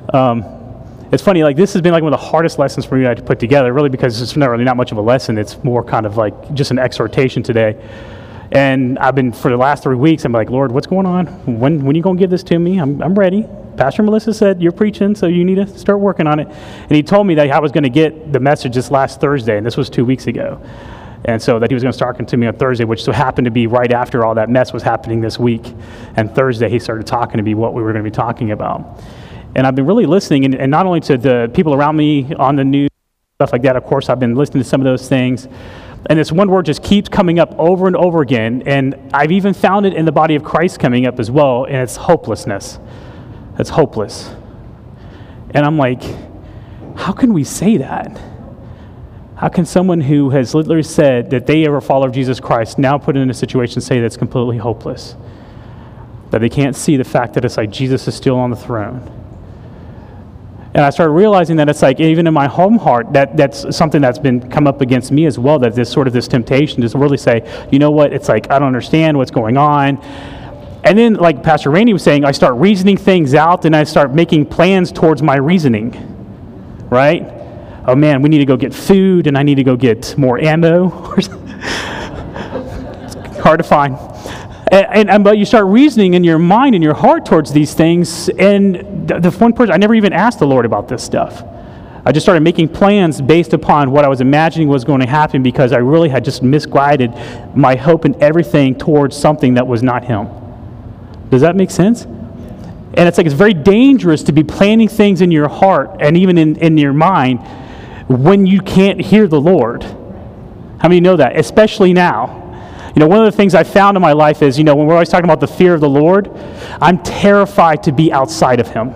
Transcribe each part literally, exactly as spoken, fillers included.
Um, it's funny, like this has been like one of the hardest lessons for me to put together, really, because it's not really not much of a lesson. It's more kind of like just an exhortation today. And I've been, for the last three weeks, I'm like, Lord, what's going on? When when are you going to give this to me? I'm I'm ready. Pastor Melissa said, you're preaching, so you need to start working on it. And he told me that I was going to get the message this last Thursday, and this was two weeks ago. And so that he was going to start talking to me on Thursday, which so happened to be right after all that mess was happening this week. And Thursday, he started talking to me what we were going to be talking about. And I've been really listening, and, and not only to the people around me on the news, stuff like that. Of course, I've been listening to some of those things. And this one word just keeps coming up over and over again. And I've even found it in the body of Christ coming up as well, and it's hopelessness. It's hopeless. And I'm like, how can we say that? How can someone who has literally said that they are a follower of Jesus Christ now put in a situation say that's completely hopeless? That they can't see the fact that it's like Jesus is still on the throne. And I started realizing that it's like, even in my home heart, that that's something that's been come up against me as well, that this sort of this temptation to really say, you know what, it's like, I don't understand what's going on. And then, like Pastor Randy was saying, I start reasoning things out, and I start making plans towards my reasoning, right? Oh man, we need to go get food, and I need to go get more ammo. It's hard to find. And, and, and but you start reasoning in your mind and your heart towards these things, and the, the one person, I never even asked the Lord about this stuff. I just started making plans based upon what I was imagining was going to happen, because I really had just misguided my hope and everything towards something that was not Him. Does that make sense? And it's like it's very dangerous to be planning things in your heart and even in, in your mind when you can't hear the Lord. How many know that? Especially now. You know, one of the things I found in my life is, you know, when we're always talking about the fear of the Lord, I'm terrified to be outside of Him.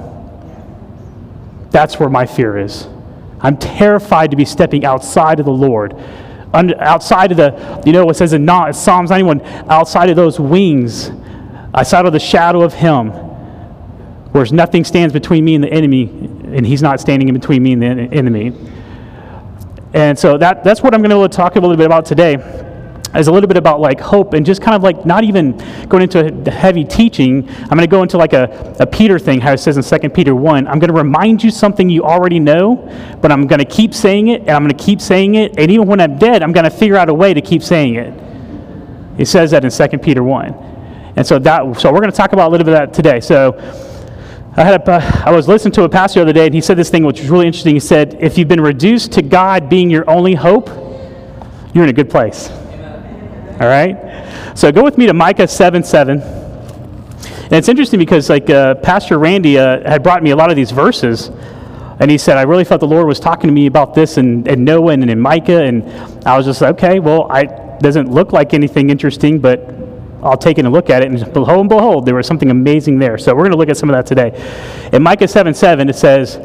That's where my fear is. I'm terrified to be stepping outside of the Lord. Under, outside of the, you know, what says in Psalms ninety-one, outside of those wings, outside of the shadow of Him, where nothing stands between me and the enemy, and He's not standing in between me and the enemy. And so that that's what I'm going to talk a little bit about today, is a little bit about like hope, and just kind of like not even going into heavy teaching. I'm going to go into like a, a Peter thing, how it says in Second Peter one. I'm going to remind you something you already know, but I'm going to keep saying it, and I'm going to keep saying it, and even when I'm dead, I'm going to figure out a way to keep saying it. It says that in Second Peter one. And so that so we're going to talk about a little bit of that today. So I had a, I was listening to a pastor the other day, and he said this thing which was really interesting. He said, if you've been reduced to God being your only hope, you're in a good place. All right? So go with me to Micah seven seven. And it's interesting because like uh, Pastor Randy uh, had brought me a lot of these verses, and he said, I really felt the Lord was talking to me about this in, in Noah and in Micah, and I was just like, okay, well, I doesn't look like anything interesting, but I'll take it and look at it, and lo and behold, there was something amazing there. So we're going to look at some of that today. In Micah seven seven, it says,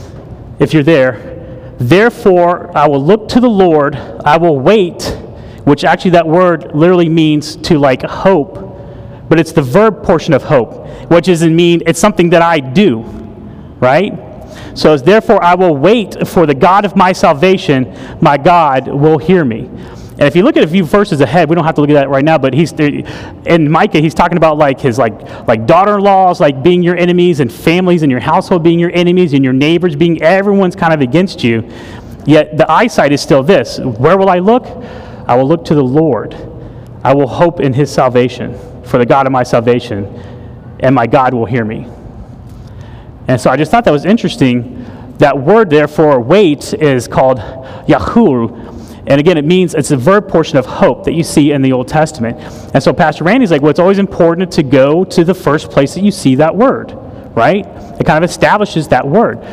if you're there, therefore I will look to the Lord, I will wait, which actually that word literally means to like hope, but it's the verb portion of hope, which doesn't mean it's something that I do, right? So it's therefore I will wait for the God of my salvation, my God will hear me. And if you look at a few verses ahead, we don't have to look at that right now, but he's in Micah, he's talking about like his like like daughter-in-laws like being your enemies, and families in your household being your enemies, and your neighbors being, everyone's kind of against you. Yet the eyesight is still this. Where will I look? I will look to the Lord. I will hope in His salvation, for the God of my salvation, and my God will hear me. And so I just thought that was interesting. That word, therefore, wait, is called Yahul. And again, it means it's a verb portion of hope that you see in the Old Testament. And so Pastor Randy's like, well, it's always important to go to the first place that you see that word, right? It kind of establishes that word.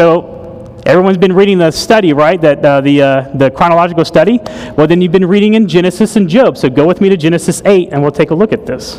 So everyone's been reading the study, right? That uh, the uh, the chronological study. Well, then you've been reading in Genesis and Job. So go with me to Genesis eight, and we'll take a look at this.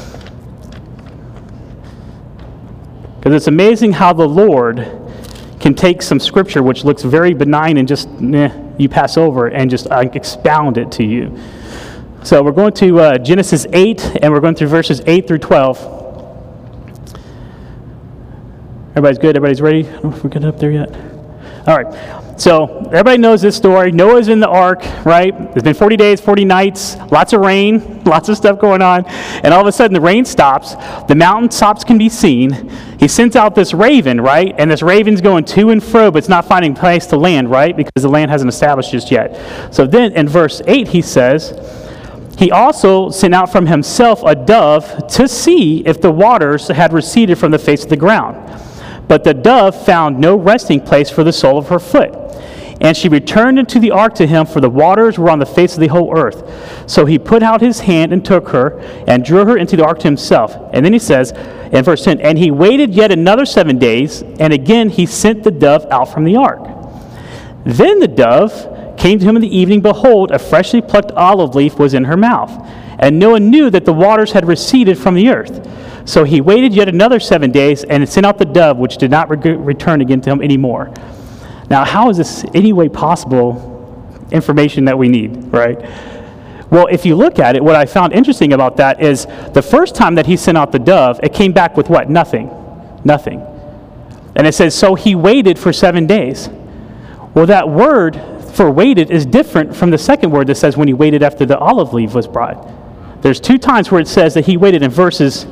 Because it's amazing how the Lord can take some scripture which looks very benign and just, eh, you pass over and just uh, expound it to you. So we're going to uh, Genesis eight, and we're going through verses eight through twelve. Everybody's good? Everybody's ready? I don't know if we're getting up there yet. All right. So everybody knows this story. Noah's in the ark, right? It's been forty days, forty nights, lots of rain, lots of stuff going on. And all of a sudden the rain stops. The mountaintops can be seen. He sends out this raven, right? And this raven's going to and fro, but it's not finding place to land, right? Because the land hasn't established just yet. So then in verse eight he says, he also sent out from himself a dove to see if the waters had receded from the face of the ground. But the dove found no resting place for the sole of her foot. And she returned into the ark to him, for the waters were on the face of the whole earth. So he put out his hand and took her, and drew her into the ark to himself. And then he says, in verse ten, and he waited yet another seven days, and again he sent the dove out from the ark. Then the dove came to him in the evening. Behold, a freshly plucked olive leaf was in her mouth. And Noah knew that the waters had receded from the earth. So he waited yet another seven days, and sent out the dove, which did not re- return again to him anymore. Now, how is this any way possible information that we need, right? Well, if you look at it, what I found interesting about that is the first time that he sent out the dove, it came back with what? Nothing. Nothing. And it says, so he waited for seven days. Well, that word for waited is different from the second word that says when he waited after the olive leaf was brought. There's two times where it says that he waited in verses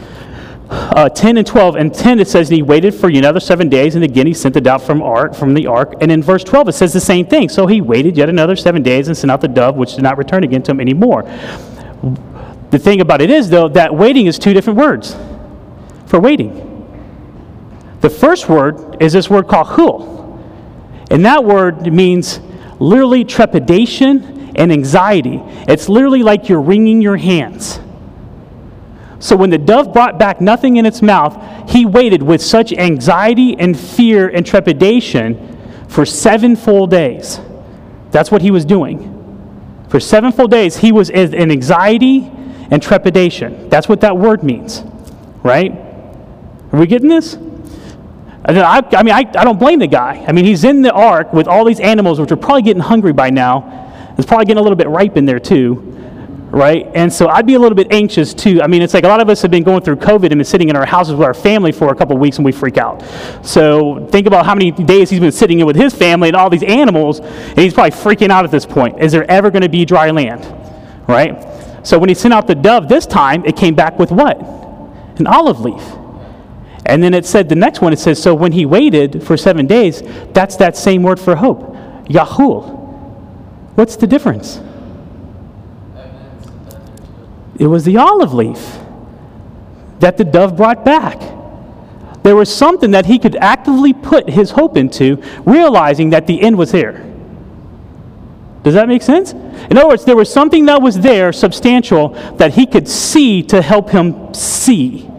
Uh, ten and twelve. And ten, it says he waited for another seven days, and again he sent it out from, ark, from the ark. And in verse twelve, it says the same thing. So he waited yet another seven days and sent out the dove, which did not return again to him anymore. The thing about it is, though, that waiting is two different words for waiting. The first word is this word called hul. And that word means literally trepidation and anxiety. It's literally like you're wringing your hands. So when the dove brought back nothing in its mouth, he waited with such anxiety and fear and trepidation for seven full days. That's what he was doing. For seven full days, he was in anxiety and trepidation. That's what that word means, right? Are we getting this? I, I mean, I, I don't blame the guy. I mean, he's in the ark with all these animals, which are probably getting hungry by now. It's probably getting a little bit ripe in there too. Right? And so I'd be a little bit anxious too. I mean, it's like a lot of us have been going through COVID and been sitting in our houses with our family for a couple of weeks and we freak out. So think about how many days he's been sitting in with his family and all these animals, and he's probably freaking out at this point. Is there ever going to be dry land? Right? So when he sent out the dove this time, it came back with what? An olive leaf. And then it said, the next one, it says, so when he waited for seven days, that's that same word for hope, Yahul. What's the difference? It was the olive leaf that the dove brought back. There was something that he could actively put his hope into, realizing that the end was there. Does that make sense? In other words, there was something that was there, substantial, that he could see to help him see.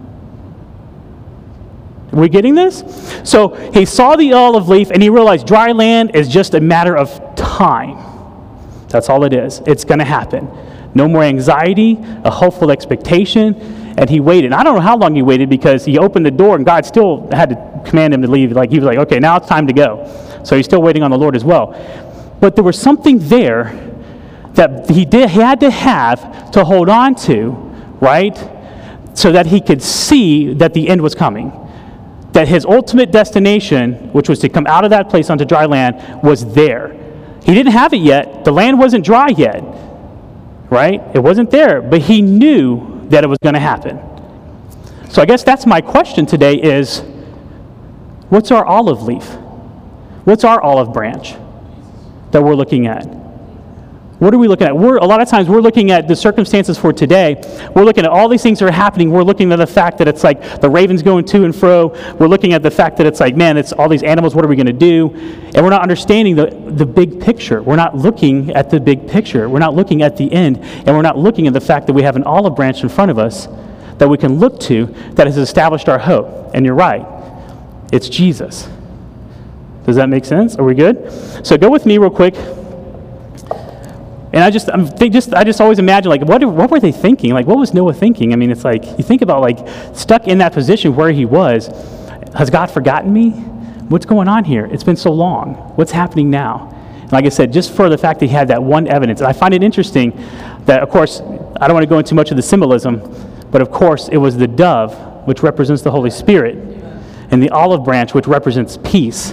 Are we getting this? So he saw the olive leaf and he realized dry land is just a matter of time. That's all it is. It's going to happen. No more anxiety, a hopeful expectation, and he waited. I don't know how long he waited because he opened the door and God still had to command him to leave. Like he was like, okay, now it's time to go. So he's still waiting on the Lord as well. But there was something there that he did he had to have to hold on to, right? So that he could see that the end was coming. That his ultimate destination, which was to come out of that place onto dry land, was there. He didn't have it yet. The land wasn't dry yet. Right? It wasn't there, but he knew that it was going to happen. So I guess that's my question today is, what's our olive leaf? What's our olive branch that we're looking at? What are we looking at? We're, a lot of times we're looking at the circumstances for today. We're looking at all these things that are happening. We're looking at the fact that it's like the raven's going to and fro. We're looking at the fact that it's like, man, it's all these animals. What are we going to do? And we're not understanding the, the big picture. We're not looking at the big picture. We're not looking at the end. And we're not looking at the fact that we have an olive branch in front of us that we can look to that has established our hope. And you're right. It's Jesus. Does that make sense? Are we good? So go with me real quick. And I just, I'm, they just, I just always imagine, like, what, what were they thinking? Like, what was Noah thinking? I mean, it's like, you think about, like, stuck in that position where he was. Has God forgotten me? What's going on here? It's been so long. What's happening now? And like I said, just for the fact that he had that one evidence. And I find it interesting that, of course, I don't want to go into much of the symbolism, but of course, it was the dove, which represents the Holy Spirit, and the olive branch, which represents peace.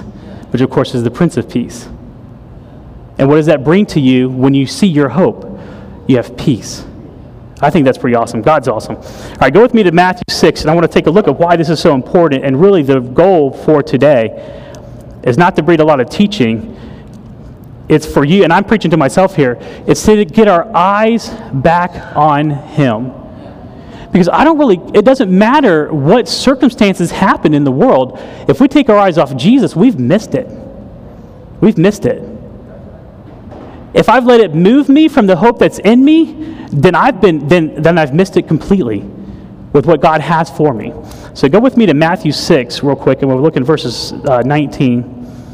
which of course is the Prince of Peace. And what does that bring to you when you see your hope? You have peace. I think that's pretty awesome. God's awesome. All right, go with me to Matthew six, and I want to take a look at why this is so important. And really the goal for today is not to breed a lot of teaching. It's for you, and I'm preaching to myself here, it's to get our eyes back on Him. Because I don't really, it doesn't matter what circumstances happen in the world. If we take our eyes off Jesus, we've missed it. We've missed it. If I've let it move me from the hope that's in me, then I've been then then I've missed it completely with what God has for me. So go with me to Matthew six real quick, and we'll look at verses uh, nineteen.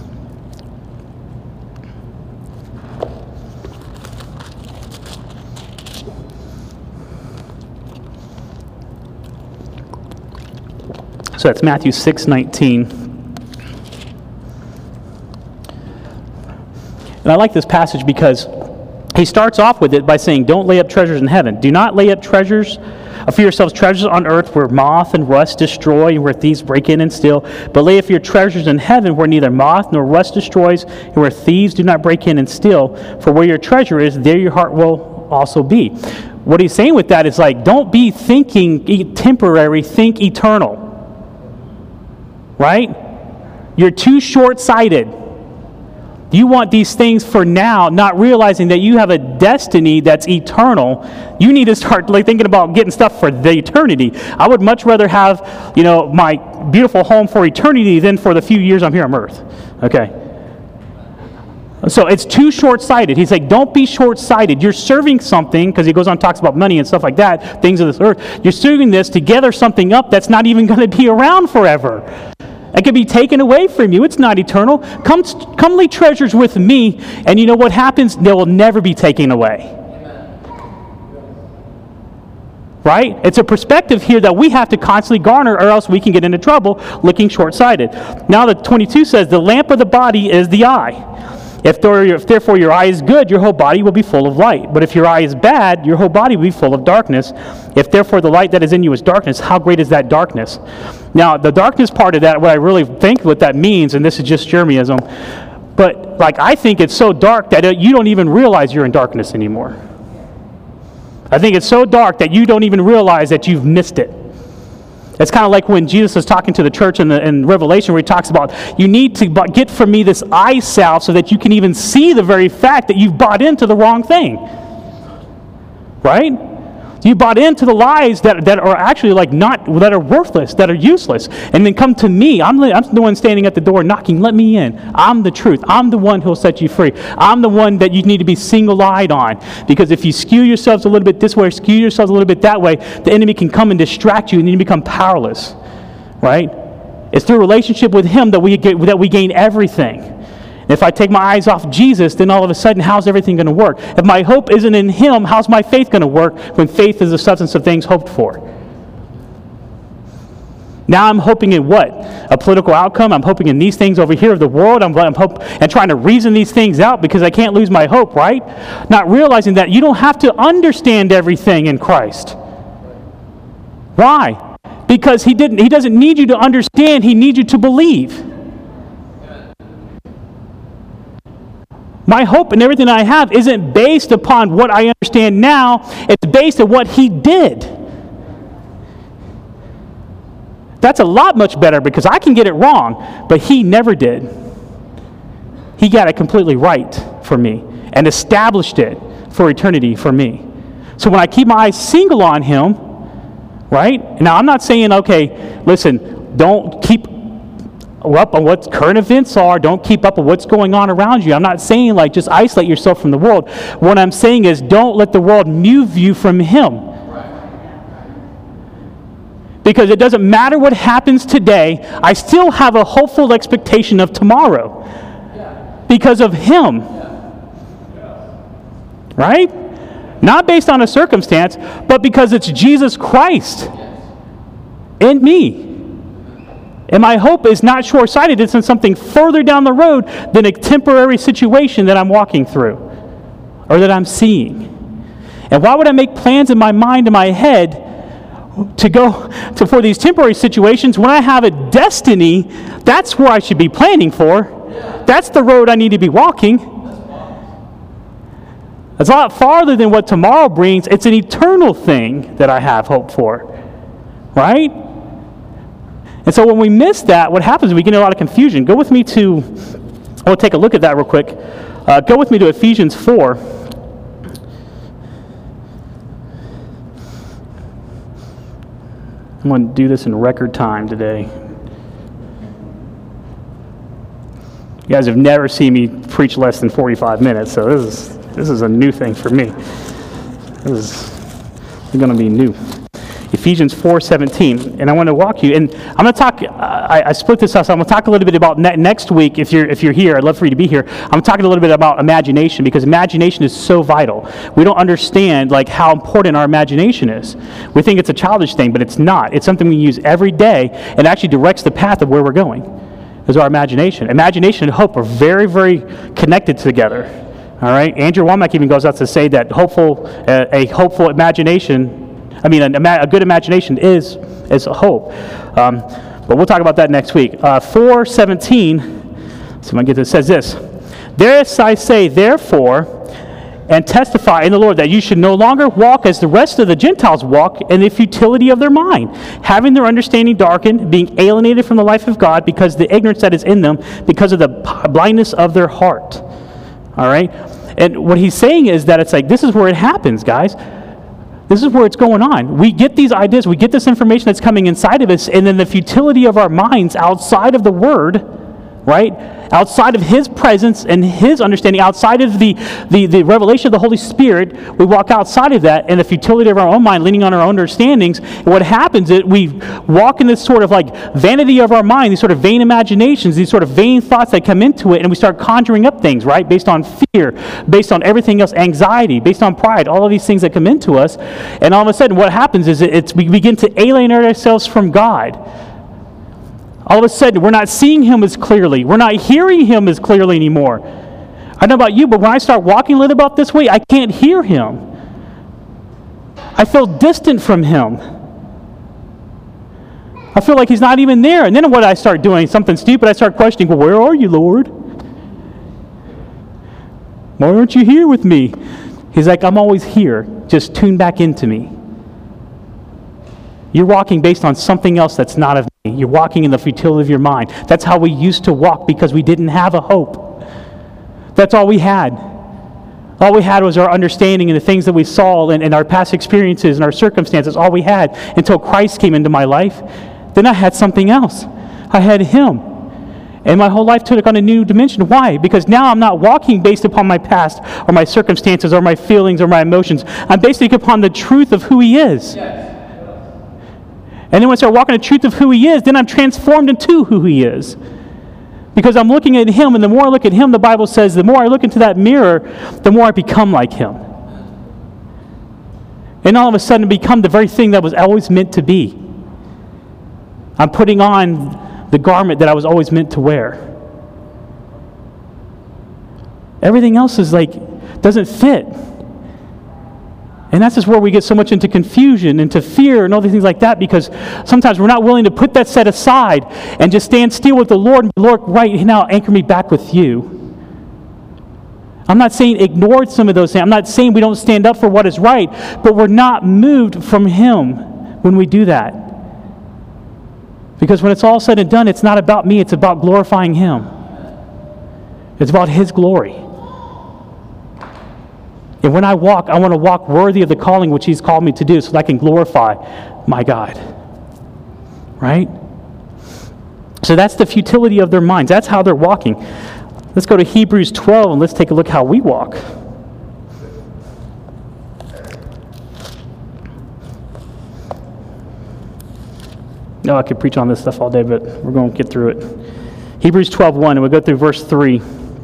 So that's Matthew six nineteen. And I like this passage because he starts off with it by saying, don't lay up treasures in heaven. Do not lay up treasures for yourselves treasures on earth where moth and rust destroy and where thieves break in and steal. But lay up your treasures in heaven where neither moth nor rust destroys and where thieves do not break in and steal. For where your treasure is, there your heart will also be. What he's saying with that is like, don't be thinking temporary, think eternal. Right? You're too short-sighted. You want these things for now, not realizing that you have a destiny that's eternal. You need to start like thinking about getting stuff for the eternity. I would much rather have, you know, my beautiful home for eternity than for the few years I'm here on earth. Okay. So it's too short-sighted. He's like, don't be short-sighted. You're serving something, because he goes on and talks about money and stuff like that, things of this earth. You're serving this to gather something up that's not even going to be around forever. It can be taken away from you. It's not eternal. Come, come lay treasures with me, and you know what happens? They will never be taken away. Right? It's a perspective here that we have to constantly garner, or else we can get into trouble looking short-sighted. Now the twenty-two says, the lamp of the body is the eye. If therefore your eye is good, your whole body will be full of light. But if your eye is bad, your whole body will be full of darkness. If therefore the light that is in you is darkness, how great is that darkness? Now, the darkness part of that, what I really think what that means, and this is just Jeremyism, but like I think it's so dark that you don't even realize you're in darkness anymore. I think it's so dark that you don't even realize that you've missed it. It's kind of like when Jesus is talking to the church in, the, in Revelation, where he talks about, you need to get from me this eye salve so that you can even see the very fact that you've bought into the wrong thing. Right? You bought into the lies that, that are actually like not, that are worthless, that are useless. And then come to me. I'm the, I'm the one standing at the door knocking. Let me in. I'm the truth. I'm the one who'll set you free. I'm the one that you need to be single-eyed on. Because if you skew yourselves a little bit this way or skew yourselves a little bit that way, the enemy can come and distract you and then you become powerless. Right? It's through relationship with him that we get, that we gain everything. If I take my eyes off Jesus, then all of a sudden, how's everything going to work? If my hope isn't in him, how's my faith going to work when faith is the substance of things hoped for? Now I'm hoping in what? A political outcome? I'm hoping in these things over here of the world. I'm, I'm hope, and trying to reason these things out because I can't lose my hope, right? Not realizing that you don't have to understand everything in Christ. Why? Because he didn't. He doesn't need you to understand. He needs you to believe. My hope and everything I have isn't based upon what I understand now. It's based on what he did. That's a lot much better because I can get it wrong, but he never did. He got it completely right for me and established it for eternity for me. So when I keep my eyes single on him, right? Now I'm not saying, okay, listen, don't keep up on what current events are. Don't keep up with what's going on around you. I'm not saying like just isolate yourself from the world. What I'm saying is don't let the world move you from him. Because it doesn't matter what happens today, I still have a hopeful expectation of tomorrow. Because of him. Right? Not based on a circumstance, but because it's Jesus Christ in me. And my hope is not short-sighted. It's in something further down the road than a temporary situation that I'm walking through or that I'm seeing. And why would I make plans in my mind and my head to go to for these temporary situations when I have a destiny? That's where I should be planning for. That's the road I need to be walking. It's a lot farther than what tomorrow brings. It's an eternal thing that I have hope for. Right? And so when we miss that, what happens is we get in a lot of confusion. Go with me to, we'll take a look at that real quick. Uh, go with me to Ephesians four. I'm going to do this in record time today. You guys have never seen me preach less than forty-five minutes, so this is this is a new thing for me. This is going to be new. Ephesians four seventeen, and I want to walk you, and I'm going to talk, I, I split this up, so I'm going to talk a little bit about ne- next week, if you're if you're here, I'd love for you to be here. I'm talking a little bit about imagination, because imagination is so vital. We don't understand like how important our imagination is. We think it's a childish thing, but it's not. It's something we use every day, and actually directs the path of where we're going, is our imagination. Imagination and hope are very, very connected together. All right? Andrew Womack even goes out to say that hopeful, uh, a hopeful imagination I mean, a, a good imagination is is a hope. Um, but we'll talk about that next week. Uh, four seventeen, so I get this, says this. This I say, therefore, and testify in the Lord that you should no longer walk as the rest of the Gentiles walk in the futility of their mind, having their understanding darkened, being alienated from the life of God because of the ignorance that is in them, because of the blindness of their heart. All right? And what he's saying is that it's like, this is where it happens, guys. This is where it's going on. We get these ideas, we get this information that's coming inside of us, and then the futility of our minds outside of the Word, right? Outside of His presence and His understanding, outside of the, the, the revelation of the Holy Spirit, we walk outside of that and the futility of our own mind, leaning on our own understandings. And what happens is we walk in this sort of like vanity of our mind, these sort of vain imaginations, these sort of vain thoughts that come into it, and we start conjuring up things, right? Based on fear, based on everything else, anxiety, based on pride, all of these things that come into us. And all of a sudden what happens is it's, we begin to alienate ourselves from God. All of a sudden, we're not seeing Him as clearly. We're not hearing Him as clearly anymore. I don't know about you, but when I start walking a little about this way, I can't hear Him. I feel distant from Him. I feel like He's not even there. And then what I start doing, something stupid, I start questioning, well, where are you, Lord? Why aren't you here with me? He's like, I'm always here. Just tune back into me. You're walking based on something else that's not of me. You're walking in the futility of your mind. That's how we used to walk because we didn't have a hope. That's all we had. All we had was our understanding and the things that we saw and, and our past experiences and our circumstances. All we had until Christ came into my life. Then I had something else. I had Him. And my whole life took on a new dimension. Why? Because now I'm not walking based upon my past or my circumstances or my feelings or my emotions. I'm basing upon the truth of who He is. Yes. And then when I start walking the truth of who He is, then I'm transformed into who He is. Because I'm looking at Him, and the more I look at Him, the Bible says, the more I look into that mirror, the more I become like Him. And all of a sudden become the very thing that was always meant to be. I'm putting on the garment that I was always meant to wear. Everything else is like, doesn't fit. And that's just where we get so much into confusion, into fear, and all these things like that, because sometimes we're not willing to put that set aside and just stand still with the Lord. Lord, right now, anchor me back with You. I'm not saying ignore some of those things. I'm not saying we don't stand up for what is right, but we're not moved from Him when we do that. Because when it's all said and done, it's not about me. It's about glorifying Him. It's about His glory. And when I walk, I want to walk worthy of the calling which He's called me to do so that I can glorify my God. Right? So that's the futility of their minds. That's how they're walking. Let's go to Hebrews twelve and let's take a look how we walk. No, I could preach on this stuff all day, but we're going to get through it. Hebrews twelve one, and we'll go through verse three.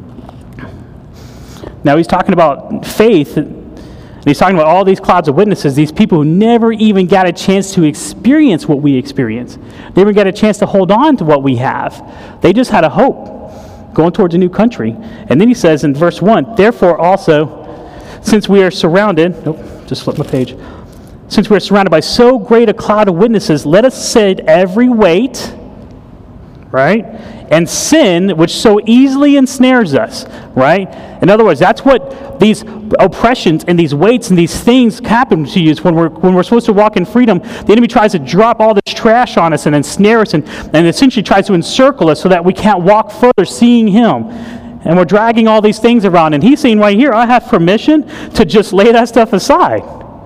Now he's talking about faith, and he's talking about all these clouds of witnesses, these people who never even got a chance to experience what we experience. They never got a chance to hold on to what we have. They just had a hope going towards a new country. And then he says in verse one, therefore also, since we are surrounded, nope, just flip my page. Since we are surrounded by so great a cloud of witnesses, let us set every weight right? And sin, which so easily ensnares us, right? In other words, that's what these oppressions and these weights and these things happen to you. When we're when we're supposed to walk in freedom, the enemy tries to drop all this trash on us and ensnare us and, and essentially tries to encircle us so that we can't walk further seeing him. And we're dragging all these things around. And he's saying right here, I have permission to just lay that stuff aside.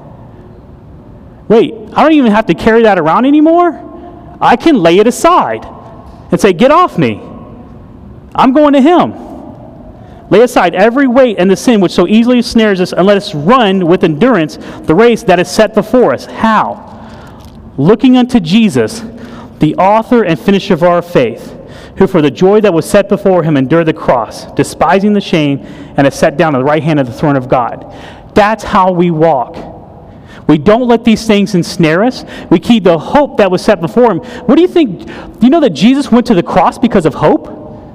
Wait, I don't even have to carry that around anymore? I can lay it aside and say, get off me. I'm going to him. Lay aside every weight and the sin which so easily snares us, and let us run with endurance the race that is set before us. How? Looking unto Jesus, the author and finisher of our faith, who for the joy that was set before him endured the cross, despising the shame, and is set down at the right hand of the throne of God. That's how we walk. We don't let these things ensnare us. We keep the hope that was set before him. What do you think? Do you know that Jesus went to the cross because of hope?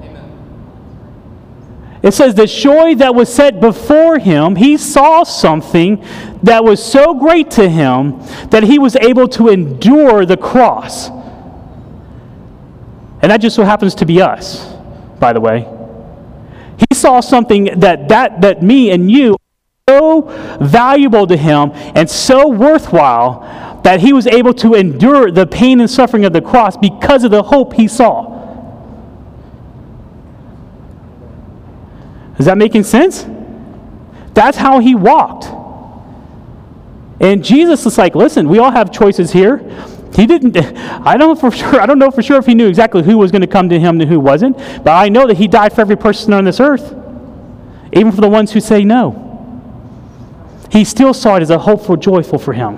It says the joy that was set before him, he saw something that was so great to him that he was able to endure the cross. And that just so happens to be us, by the way. He saw something that that, that me and you are so valuable to him and so worthwhile that he was able to endure the pain and suffering of the cross because of the hope he saw. Is that making sense? That's how he walked. And Jesus is like, listen, we all have choices here. He didn't, I don't for sure, I don't know for sure if he knew exactly who was going to come to him and who wasn't, but I know that he died for every person on this earth, even for the ones who say no. He still saw it as a hopeful, joyful for him.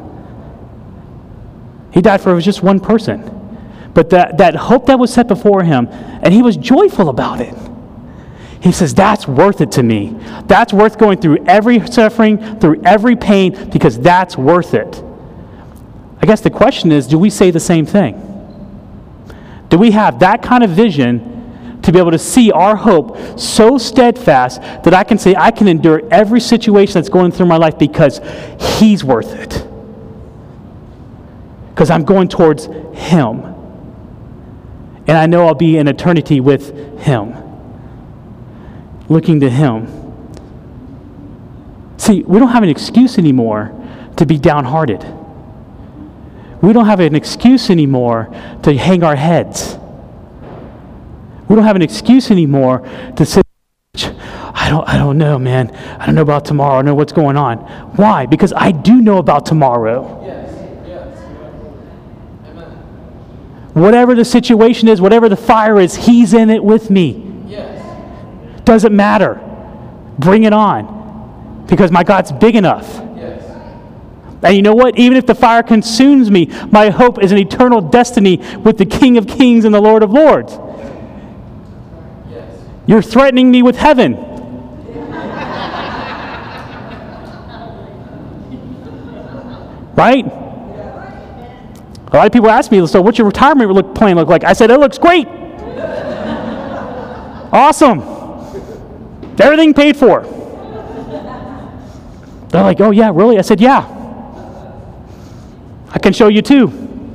He died for just one person. But that, that hope that was set before him, and he was joyful about it. He says, that's worth it to me. That's worth going through every suffering, through every pain, because that's worth it. I guess the question is, do we say the same thing? Do we have that kind of vision to be able to see our hope so steadfast that I can say I can endure every situation that's going through my life because he's worth it? Because I'm going towards him. And I know I'll be in eternity with him. Looking to him. See, we don't have an excuse anymore to be downhearted. We don't have an excuse anymore to hang our heads. We don't have an excuse anymore to say, I don't, I don't know, man. I don't know about tomorrow. I don't know what's going on. Why? Because I do know about tomorrow. Yes, yes. Amen. Whatever the situation is, whatever the fire is, he's in it with me. Yes. Doesn't matter. Bring it on. Because my God's big enough. Yes. And you know what? Even if the fire consumes me, my hope is an eternal destiny with the King of Kings and the Lord of Lords. Yes. You're threatening me with heaven. Right? A lot of people ask me, so what's your retirement look, plan look like? I said, it looks great. Awesome. Everything paid for. They're like, oh yeah, really? I said, yeah. I can show you too.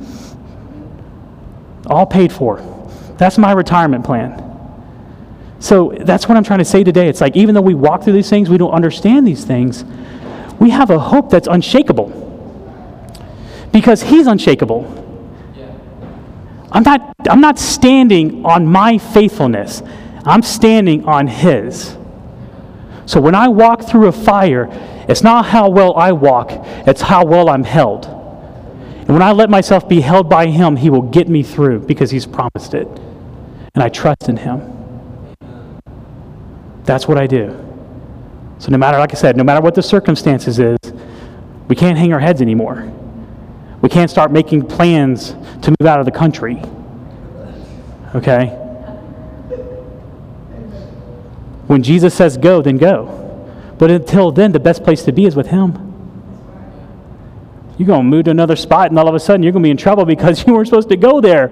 All paid for. That's my retirement plan. So that's what I'm trying to say today. It's like, even though we walk through these things, we don't understand these things, we have a hope that's unshakable. Because he's unshakable. Yeah. I'm not, I'm not standing on my faithfulness. I'm standing on his. So when I walk through a fire, it's not how well I walk, it's how well I'm held. And when I let myself be held by him, he will get me through because he's promised it. And I trust in him. That's what I do. So no matter, like I said, no matter what the circumstances is, we can't hang our heads anymore. We can't start making plans to move out of the country. Okay? When Jesus says go, then go. But until then, the best place to be is with him. You're going to move to another spot, and all of a sudden you're going to be in trouble because you weren't supposed to go there.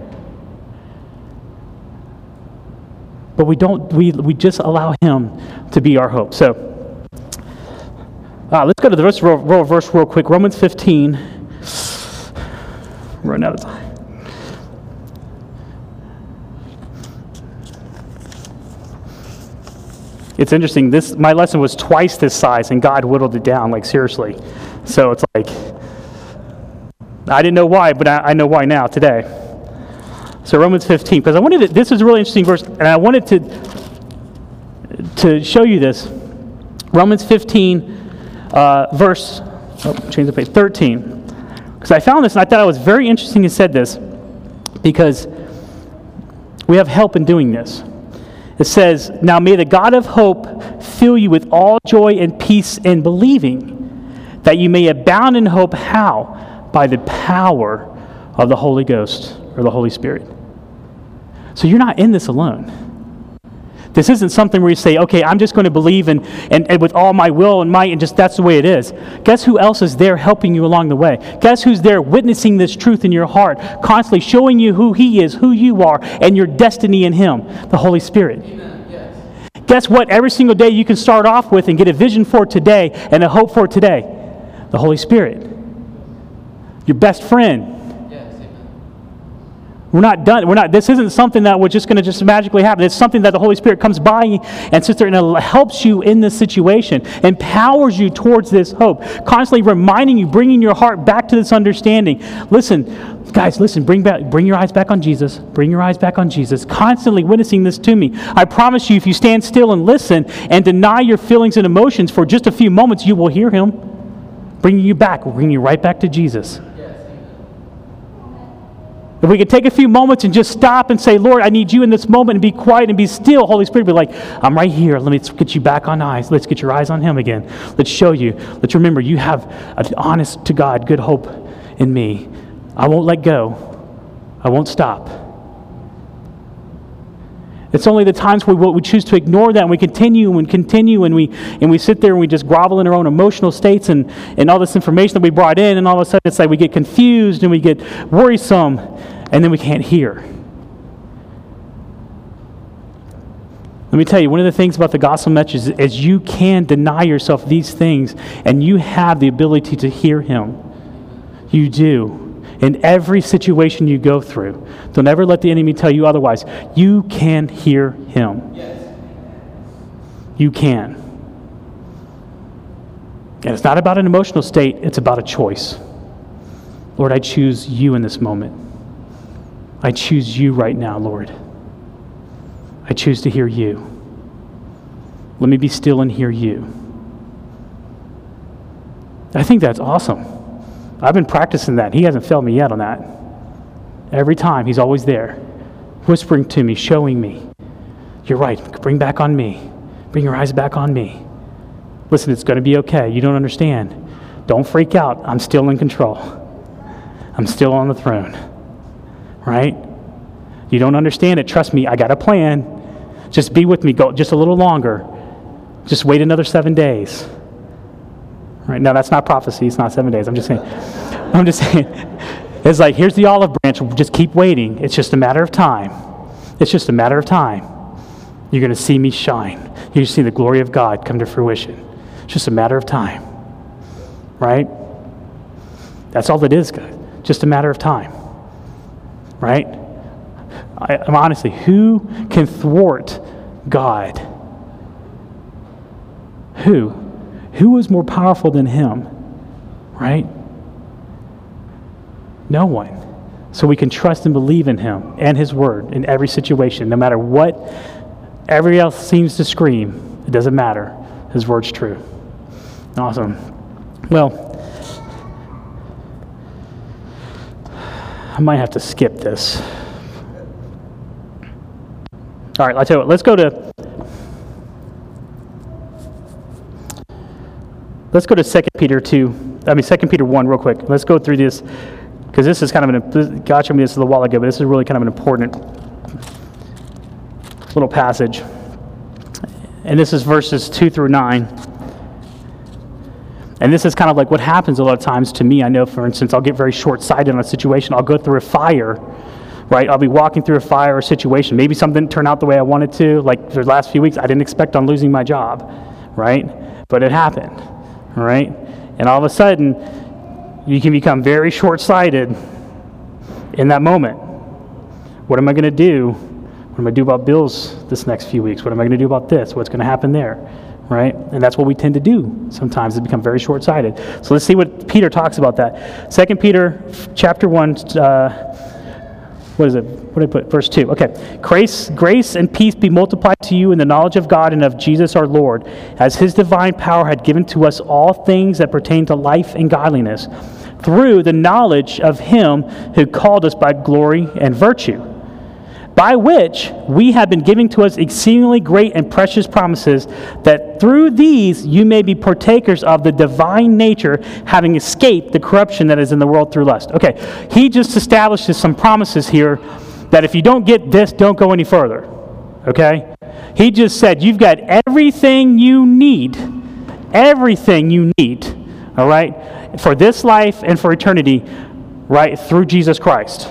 But we don't. We we just allow him to be our hope. So uh, let's go to the verse real, real, verse real quick. Romans fifteen. Run out of time. It's interesting. This my lesson was twice this size, and God whittled it down, like seriously. So it's like, I didn't know why, but I, I know why now, today. So Romans fifteen, because I wanted to, this is a really interesting verse, and I wanted to, to show you this. Romans fifteen, uh, verse, oh, change the page, thirteen. Because I found this, and I thought it was very interesting you said this, because we have help in doing this. It says, now may the God of hope fill you with all joy and peace in believing, that you may abound in hope. How? By the power of the Holy Ghost, or the Holy Spirit. So you're not in this alone. This isn't something where you say, okay, I'm just going to believe and, and, and with all my will and might, and just that's the way it is. Guess who else is there helping you along the way? Guess who's there witnessing this truth in your heart, constantly showing you who He is, who you are, and your destiny in Him? The Holy Spirit. Amen. Yes. Guess what? Every single day you can start off with and get a vision for today and a hope for today. The Holy Spirit. Your best friend. We're not done. We're not. This isn't something that we're just going to just magically happen. It's something that the Holy Spirit comes by and sits there and helps you in this situation, empowers you towards this hope, constantly reminding you, bringing your heart back to this understanding. Listen, guys, listen. Bring back, bring your eyes back on Jesus. Bring your eyes back on Jesus. Constantly witnessing this to me. I promise you, if you stand still and listen and deny your feelings and emotions for just a few moments, you will hear Him bringing you back, bringing you right back to Jesus. If we could take a few moments and just stop and say, Lord, I need you in this moment, and be quiet and be still, Holy Spirit would be like, I'm right here. Let me get you back on eyes. Let's get your eyes on Him again. Let's show you. Let's remember you have an honest to God, good hope in me. I won't let go. I won't stop. It's only the times we, we choose to ignore that, and we continue and continue, and we and we sit there and we just grovel in our own emotional states and, and all this information that we brought in, and all of a sudden it's like we get confused and we get worrisome, and then we can't hear. Let me tell you, one of the things about the gospel message is, is you can deny yourself these things, and you have the ability to hear Him. You do. In every situation you go through. Don't ever let the enemy tell you otherwise. You can hear Him. Yes. You can. And it's not about an emotional state, it's about a choice. Lord, I choose you in this moment. I choose you right now, Lord. I choose to hear you. Let me be still and hear you. I think that's awesome. I've been practicing that. He hasn't failed me yet on that. Every time, He's always there, whispering to me, showing me, you're right, bring back on me. Bring your eyes back on me. Listen, it's going to be okay. You don't understand. Don't freak out. I'm still in control. I'm still on the throne. Right? You don't understand it. Trust me, I got a plan. Just be with me. Go just a little longer. Just wait another seven days. Right? Now, that's not prophecy. It's not seven days. I'm just saying. I'm just saying. It's like, here's the olive branch. Just keep waiting. It's just a matter of time. It's just a matter of time. You're going to see me shine. You're going to see the glory of God come to fruition. It's just a matter of time. Right? That's all it is, guys. Just a matter of time. Right? I, I'm honestly, who can thwart God? Who? Who is more powerful than Him? Right? No one. So we can trust and believe in Him and His Word in every situation, no matter what everybody else seems to scream. It doesn't matter. His Word's true. Awesome. Well, I might have to skip this. All right, I'll tell you what. Let's go to Let's go to Second Peter two. I mean, Second Peter one real quick. Let's go through this, because this is kind of an, God showed me this a while ago, but this is really kind of an important little passage. And this is verses two through nine. And this is kind of like what happens a lot of times to me. I know, for instance, I'll get very short-sighted on a situation. I'll go through a fire, right? I'll be walking through a fire or situation. Maybe something didn't turn out the way I wanted to. Like the last few weeks, I didn't expect on losing my job, right? But it happened. All right? And all of a sudden, you can become very short-sighted in that moment. What am I going to do What am I going to do about bills this next few weeks? What am I going to do about this? What's going to happen there? Right? And that's what we tend to do sometimes, is become very short-sighted. So let's see what Peter talks about that. Second Peter chapter one, uh, what is it? What did I put? Verse two. Okay. Grace, grace and peace be multiplied to you in the knowledge of God and of Jesus our Lord, as his divine power had given to us all things that pertain to life and godliness, through the knowledge of him who called us by glory and virtue, by which we have been given to us exceedingly great and precious promises, that through these you may be partakers of the divine nature, having escaped the corruption that is in the world through lust. Okay, he just establishes some promises here that if you don't get this, don't go any further. Okay? He just said you've got everything you need, everything you need, all right, for this life and for eternity, right, through Jesus Christ.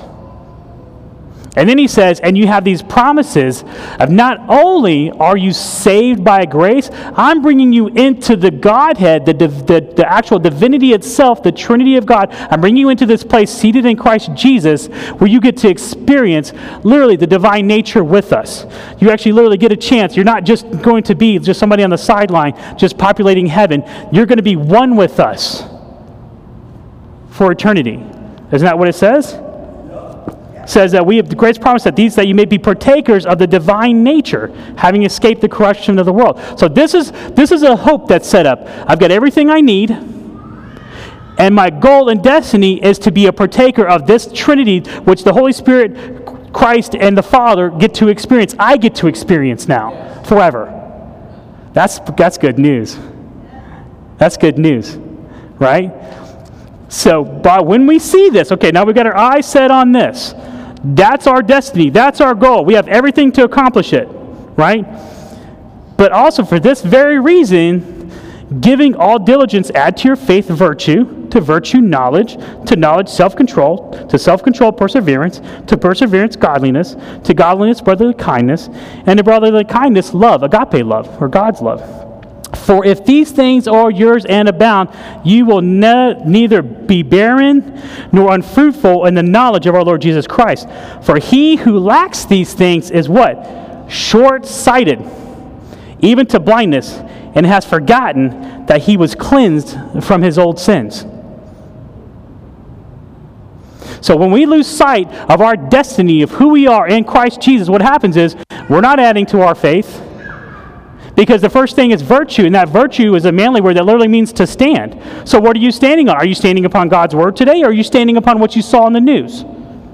And then he says, and you have these promises of not only are you saved by grace, I'm bringing you into the Godhead, the, the, the actual divinity itself, the Trinity of God. I'm bringing you into this place seated in Christ Jesus, where you get to experience literally the divine nature with us. You actually literally get a chance. You're not just going to be just somebody on the sideline just populating heaven. You're going to be one with us for eternity. Isn't that what it says? Says that we have the greatest promise that these that you may be partakers of the divine nature, having escaped the corruption of the world. So this is this is a hope that's set up. I've got everything I need, and my goal and destiny is to be a partaker of this Trinity, which the Holy Spirit, Christ, and the Father get to experience. I get to experience now, forever. That's that's good news. That's good news, right? So, but when we see this, okay, now we've got our eyes set on this. That's our destiny. That's our goal. We have everything to accomplish it, right? But also for this very reason, giving all diligence, add to your faith virtue, to virtue knowledge, to knowledge self-control, to self-control perseverance, to perseverance godliness, to godliness brotherly kindness, and to brotherly kindness love, agape love, or God's love. For if these things are yours and abound, you will ne- neither be barren nor unfruitful in the knowledge of our Lord Jesus Christ. For he who lacks these things is what? Short-sighted, even to blindness, and has forgotten that he was cleansed from his old sins. So when we lose sight of our destiny, of who we are in Christ Jesus, what happens is we're not adding to our faith. Because the first thing is virtue, and that virtue is a manly word that literally means to stand. So what are you standing on? Are you standing upon God's word today, or are you standing upon what you saw in the news?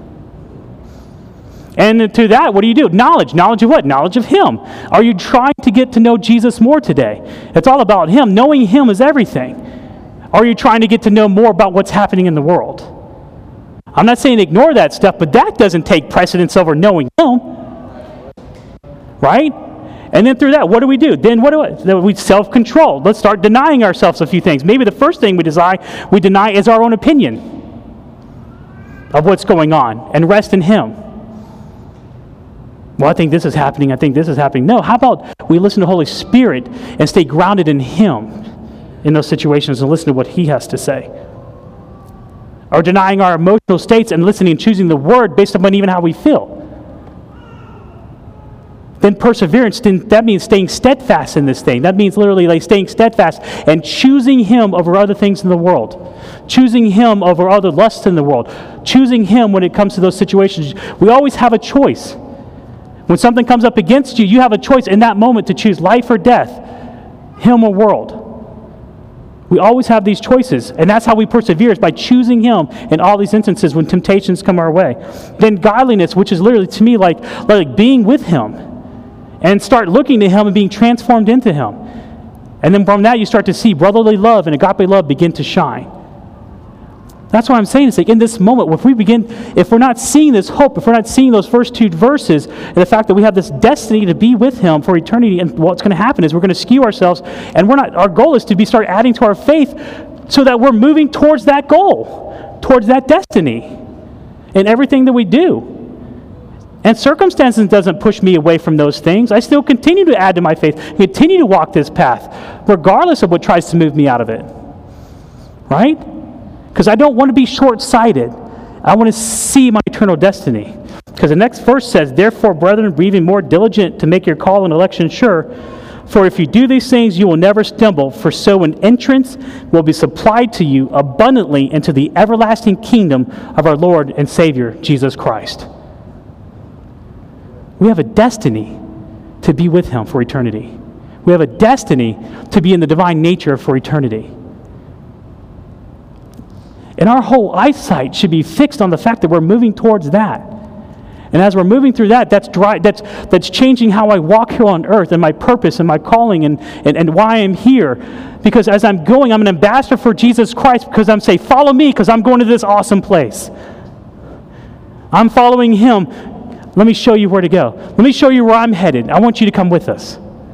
And to that, what do you do? Knowledge. Knowledge of what? Knowledge of him. Are you trying to get to know Jesus more today? It's all about him. Knowing him is everything. Are you trying to get to know more about what's happening in the world? I'm not saying ignore that stuff, but that doesn't take precedence over knowing him. Right? And then through that, what do we do? Then what do we, then we self-control. Let's start denying ourselves a few things. Maybe the first thing we deny, we deny is our own opinion of what's going on, and rest in him. Well, I think this is happening. I think this is happening. No, how about we listen to the Holy Spirit and stay grounded in him in those situations and listen to what he has to say. Or denying our emotional states and listening and choosing the word based upon even how we feel. Then perseverance, then that means staying steadfast in this thing. That means literally like staying steadfast and choosing him over other things in the world. Choosing him over other lusts in the world. Choosing him when it comes to those situations. We always have a choice. When something comes up against you, you have a choice in that moment to choose life or death, him or world. We always have these choices, and that's how we persevere, is by choosing him in all these instances when temptations come our way. Then godliness, which is literally to me like, like being with him. And start looking to him and being transformed into him. And then from that you start to see brotherly love and agape love begin to shine. That's what I'm saying. It's like in this moment, if we begin, if we're not seeing this hope, if we're not seeing those first two verses, and the fact that we have this destiny to be with him for eternity, and what's going to happen is we're going to skew ourselves, and we're not. Our goal is to be start adding to our faith, so that we're moving towards that goal, towards that destiny, in everything that we do. And circumstances doesn't push me away from those things. I still continue to add to my faith, continue to walk this path, regardless of what tries to move me out of it. Right? Because I don't want to be short-sighted. I want to see my eternal destiny. Because the next verse says, therefore, brethren, be even more diligent to make your call and election sure. For if you do these things, you will never stumble. For so an entrance will be supplied to you abundantly into the everlasting kingdom of our Lord and Savior, Jesus Christ. We have a destiny to be with him for eternity. We have a destiny to be in the divine nature for eternity. And our whole eyesight should be fixed on the fact that we're moving towards that. And as we're moving through that, that's dry, that's that's changing how I walk here on earth and my purpose and my calling and, and, and why I'm here. Because as I'm going, I'm an ambassador for Jesus Christ because I'm saying, follow me because I'm going to this awesome place. I'm following him. Let me show you where to go. Let me show you where I'm headed. I want you to come with us.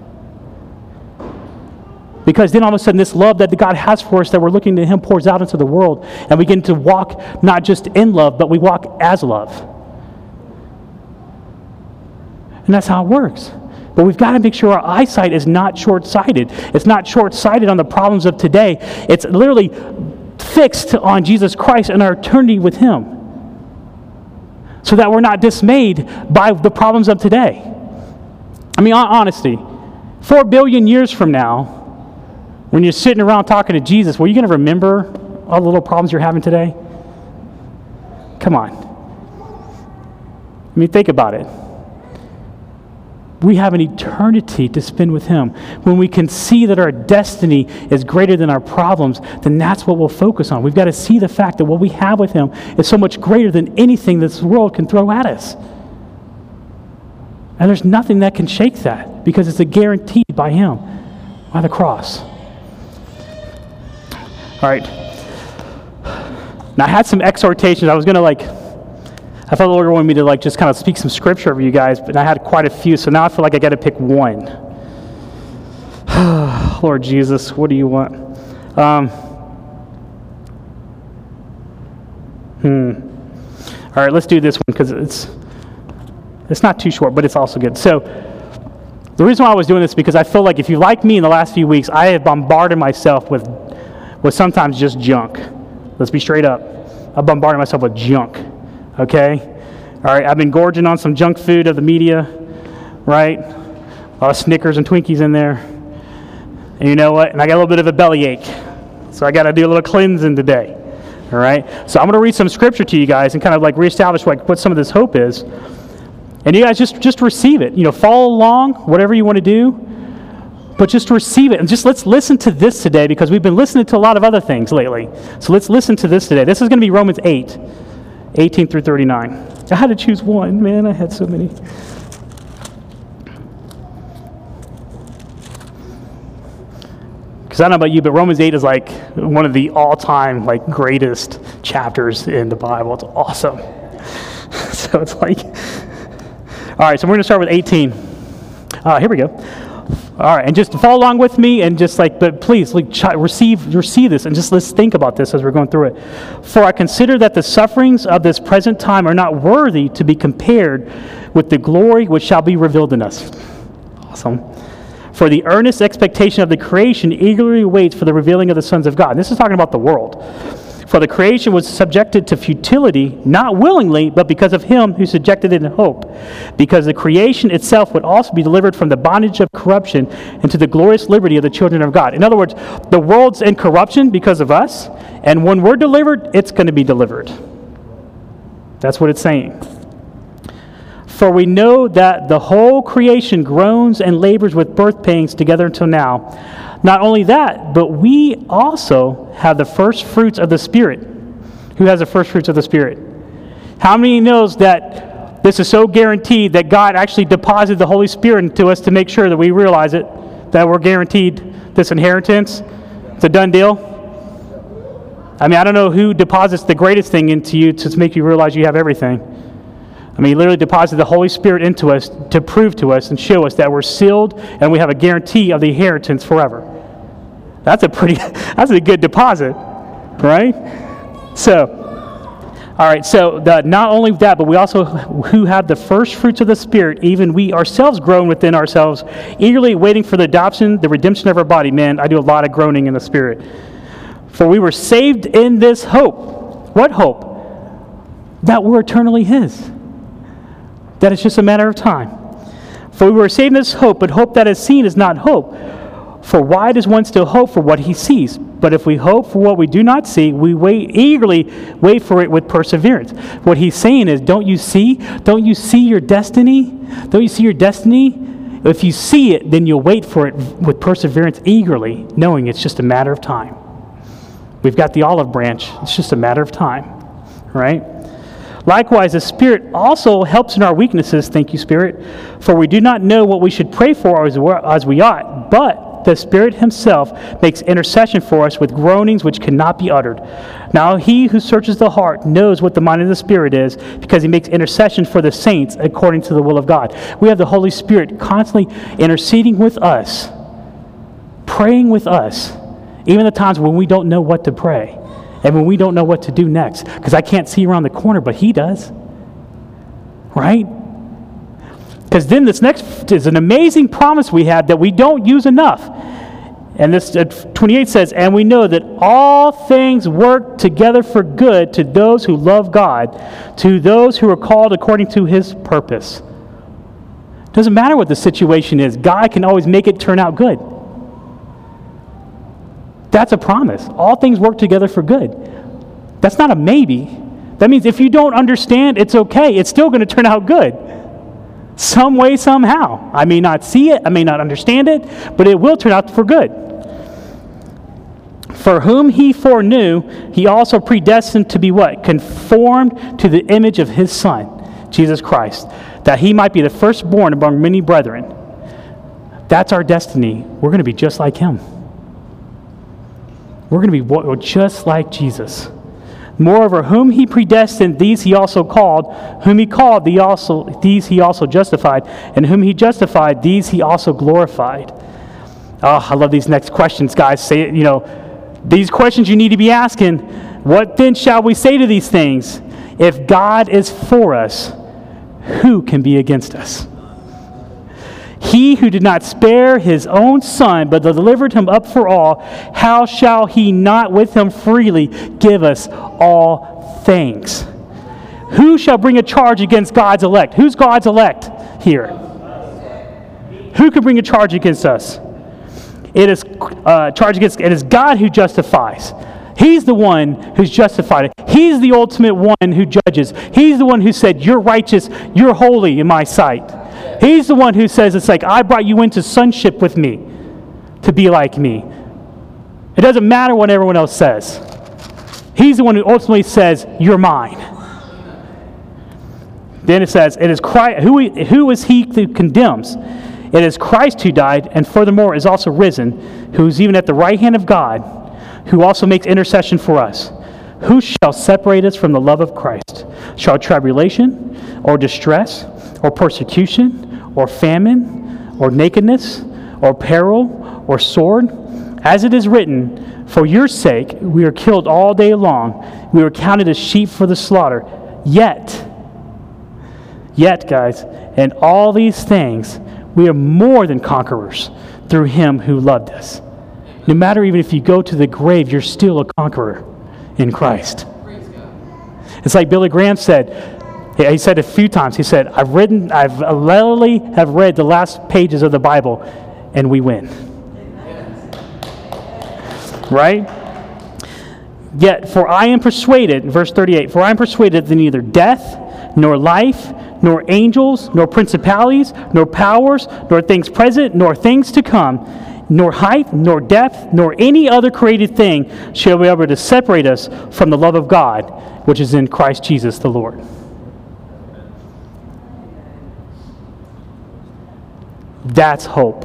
Because then all of a sudden this love that God has for us that we're looking to him pours out into the world. And we begin to walk not just in love, but we walk as love. And that's how it works. But we've got to make sure our eyesight is not short-sighted. It's not short-sighted on the problems of today. It's literally fixed on Jesus Christ and our eternity with him. So that we're not dismayed by the problems of today. I mean, honesty, four billion years from now, when you're sitting around talking to Jesus, were you going to remember all the little problems you're having today? Come on. I mean, think about it. We have an eternity to spend with him. When we can see that our destiny is greater than our problems, then that's what we'll focus on. We've got to see the fact that what we have with him is so much greater than anything this world can throw at us. And there's nothing that can shake that because it's a guarantee by him, by the cross. All right. Now I had some exhortations. I was going to like... I felt the Lord wanted me to like just kind of speak some scripture over you guys, but I had quite a few, so now I feel like I got to pick one. Lord Jesus, what do you want? Um, hmm. All right, let's do this one because it's it's not too short, but it's also good. So the reason why I was doing this is because I feel like if you like me in the last few weeks, I have bombarded myself with with sometimes just junk. Let's be straight up. I bombarded myself with junk. Okay? All right, I've been gorging on some junk food of the media, right? A lot of Snickers and Twinkies in there. And you know what? And I got a little bit of a bellyache. So I got to do a little cleansing today. All right? So I'm going to read some scripture to you guys and kind of like reestablish like what some of this hope is. And you guys just, just receive it. You know, follow along, whatever you want to do. But just receive it. And just let's listen to this today because we've been listening to a lot of other things lately. So let's listen to this today. This is going to be Romans eight. eighteen through thirty-nine. I had to choose one. Man, I had so many. Because I don't know about you, but Romans eight is like one of the all-time like greatest chapters in the Bible. It's awesome. So it's like, all right, so we're going to start with eighteen. Uh, here we go. All right, and just follow along with me and just like, but please like, receive receive this and just let's think about this as we're going through it. For I consider that the sufferings of this present time are not worthy to be compared with the glory which shall be revealed in us. Awesome. For the earnest expectation of the creation eagerly waits for the revealing of the sons of God. And this is talking about the world. For the creation was subjected to futility, not willingly, but because of him who subjected it in hope. Because the creation itself would also be delivered from the bondage of corruption into the glorious liberty of the children of God. In other words, the world's in corruption because of us, and when we're delivered, it's going to be delivered. That's what it's saying. For we know that the whole creation groans and labors with birth pains together until now. Not only that, but we also have the first fruits of the Spirit. Who has the first fruits of the Spirit? How many knows that this is so guaranteed that God actually deposited the Holy Spirit into us to make sure that we realize it, that we're guaranteed this inheritance? It's a done deal. I mean, I don't know who deposits the greatest thing into you to make you realize you have everything. I mean, he literally deposited the Holy Spirit into us to prove to us and show us that we're sealed and we have a guarantee of the inheritance forever. That's a pretty, that's a good deposit, right? So, all right, so the, not only that, but we also who have the first fruits of the Spirit, even we ourselves groan within ourselves, eagerly waiting for the adoption, the redemption of our body. Man, I do a lot of groaning in the Spirit. For we were saved in this hope. What hope? That we're eternally his. That it's just a matter of time. For we were saved in this hope, but hope that is seen is not hope. For why does one still hope for what he sees? But if we hope for what we do not see, we wait eagerly wait for it with perseverance. What he's saying is, don't you see? Don't you see your destiny? Don't you see your destiny? If you see it, then you'll wait for it with perseverance eagerly, knowing it's just a matter of time. We've got the olive branch. It's just a matter of time, right? Likewise, the Spirit also helps in our weaknesses, thank you, Spirit, for we do not know what we should pray for as, as we ought, but the Spirit himself makes intercession for us with groanings which cannot be uttered. Now he who searches the heart knows what the mind of the Spirit is, because he makes intercession for the saints according to the will of God. We have the Holy Spirit constantly interceding with us, praying with us, even the times when we don't know what to pray and when we don't know what to do next, because I can't see around the corner, but he does, right? Because then this next is an amazing promise we have that we don't use enough. And this uh, twenty-eight says, and we know that all things work together for good to those who love God, to those who are called according to his purpose. Doesn't matter what the situation is, God can always make it turn out good. That's a promise. All things work together for good. That's not a maybe. That means if you don't understand, it's okay. It's still going to turn out good. Some way, somehow. I may not see it, I may not understand it, but it will turn out for good. For whom he foreknew, he also predestined to be what? Conformed to the image of his Son, Jesus Christ, that he might be the firstborn among many brethren. That's our destiny. We're going to be just like him. We're going to be just like Jesus. Moreover, whom he predestined, these he also called. Whom he called, the also, these he also justified. And whom he justified, these he also glorified. Oh, I love these next questions, guys. Say it, you know, these questions you need to be asking. What then shall we say to these things? If God is for us, who can be against us? He who did not spare his own Son, but delivered him up for all, how shall he not with him freely give us all things? Who shall bring a charge against God's elect? Who's God's elect here? Who can bring a charge against us? It is uh, charge against. It is God who justifies. He's the one who's justified. He's the ultimate one who judges. He's the one who said, "You're righteous. You're holy in my sight." He's the one who says, it's like, I brought you into sonship with me to be like me. It doesn't matter what everyone else says. He's the one who ultimately says, you're mine. Then it says, it is Christ, who, who is he who condemns? It is Christ who died, and furthermore is also risen, who is even at the right hand of God, who also makes intercession for us. Who shall separate us from the love of Christ? Shall tribulation, or distress, or persecution, or famine, or nakedness, or peril, or sword? As it is written, for your sake we are killed all day long. We are counted as sheep for the slaughter. Yet, yet, guys, in all these things, we are more than conquerors through him who loved us. No matter even if you go to the grave, you're still a conqueror in Christ. It's like Billy Graham said. He said a few times, he said, I've written, I've literally have read the last pages of the Bible, and we win. Right? Yet, for I am persuaded, verse thirty-eight, for I am persuaded that neither death, nor life, nor angels, nor principalities, nor powers, nor things present, nor things to come, nor height, nor depth, nor any other created thing shall be able to separate us from the love of God, which is in Christ Jesus the Lord. That's hope.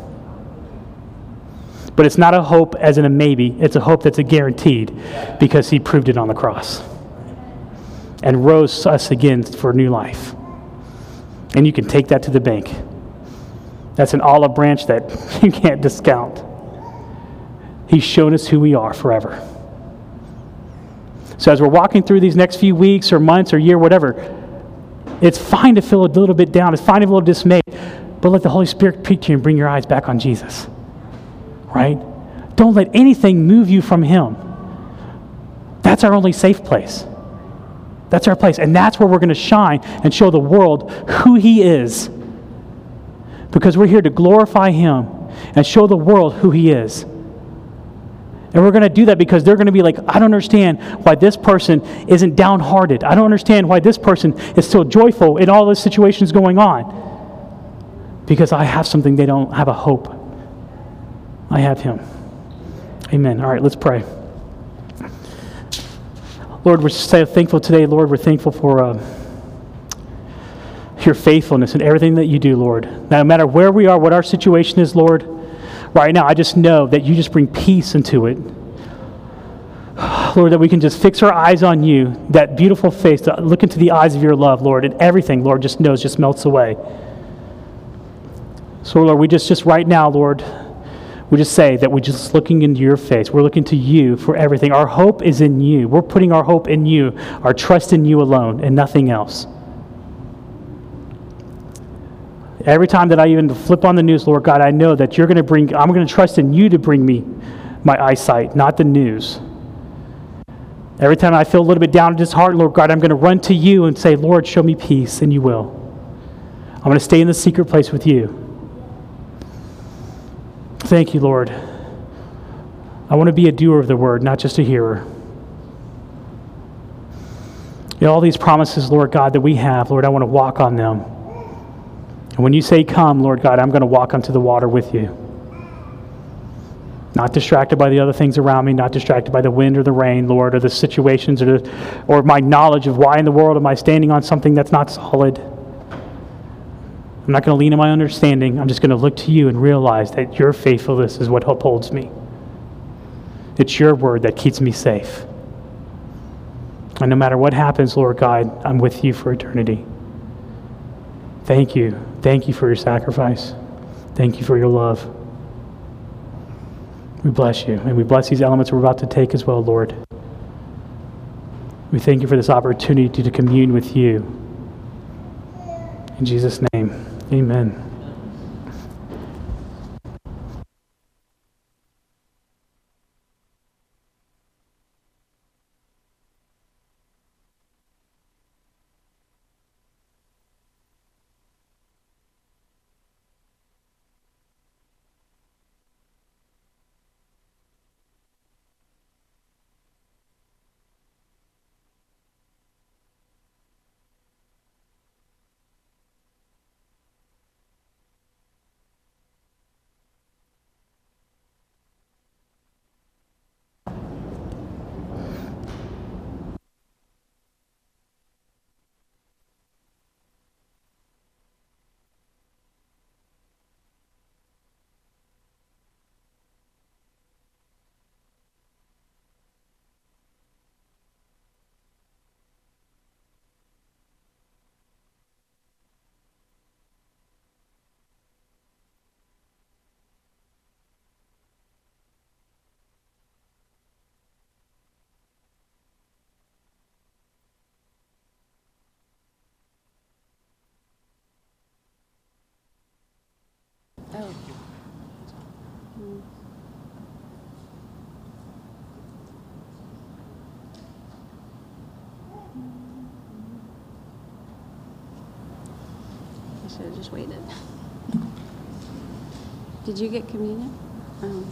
But it's not a hope as in a maybe. It's a hope that's a guaranteed because he proved it on the cross and rose us again for new life. And you can take that to the bank. That's an olive branch that you can't discount. He's shown us who we are forever. So as we're walking through these next few weeks or months or year, whatever, it's fine to feel a little bit down. It's fine to feel a little dismayed. But let the Holy Spirit speak to you and bring your eyes back on Jesus. Right? Don't let anything move you from him. That's our only safe place. That's our place. And that's where we're going to shine and show the world who He is. Because we're here to glorify Him and show the world who He is. And we're going to do that because they're going to be like, I don't understand why this person isn't downhearted. I don't understand why this person is so joyful in all the situations going on. Because I have something they don't have, a hope. I have Him. Amen. All right, let's pray. Lord, we're so thankful today. Lord, we're thankful for uh, your faithfulness and everything that you do, Lord. Now, no matter where we are, what our situation is, Lord, right now, I just know that you just bring peace into it. Lord, that we can just fix our eyes on you, that beautiful face, to look into the eyes of your love, Lord, and everything, Lord, just knows, just melts away. So, Lord, we just, just right now, Lord, we just say that we're just looking into your face. We're looking to you for everything. Our hope is in you. We're putting our hope in you, our trust in you alone, and nothing else. Every time that I even flip on the news, Lord God, I know that you're going to bring, I'm going to trust in you to bring me my eyesight, not the news. Every time I feel a little bit down in this heart, Lord God, I'm going to run to you and say, Lord, show me peace, and you will. I'm going to stay in the secret place with you. Thank you, Lord. I want to be a doer of the word, not just a hearer. You know, all these promises, Lord God, that we have, Lord, I want to walk on them. And when you say come, Lord God, I'm going to walk onto the water with you. Not distracted by the other things around me, not distracted by the wind or the rain, Lord, or the situations or, the, or my knowledge of why in the world am I standing on something that's not solid. I'm not going to lean on my understanding. I'm just going to look to you and realize that your faithfulness is what upholds me. It's your word that keeps me safe. And no matter what happens, Lord God, I'm with you for eternity. Thank you. Thank you for your sacrifice. Thank you for your love. We bless you. And we bless these elements we're about to take as well, Lord. We thank you for this opportunity to commune with you. In Jesus' name. Amen. Oh. Mm. I should have just waited. Did you get communion? Oh.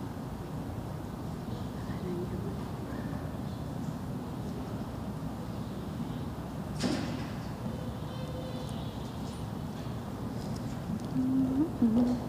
I didn't get one. Mm-hmm.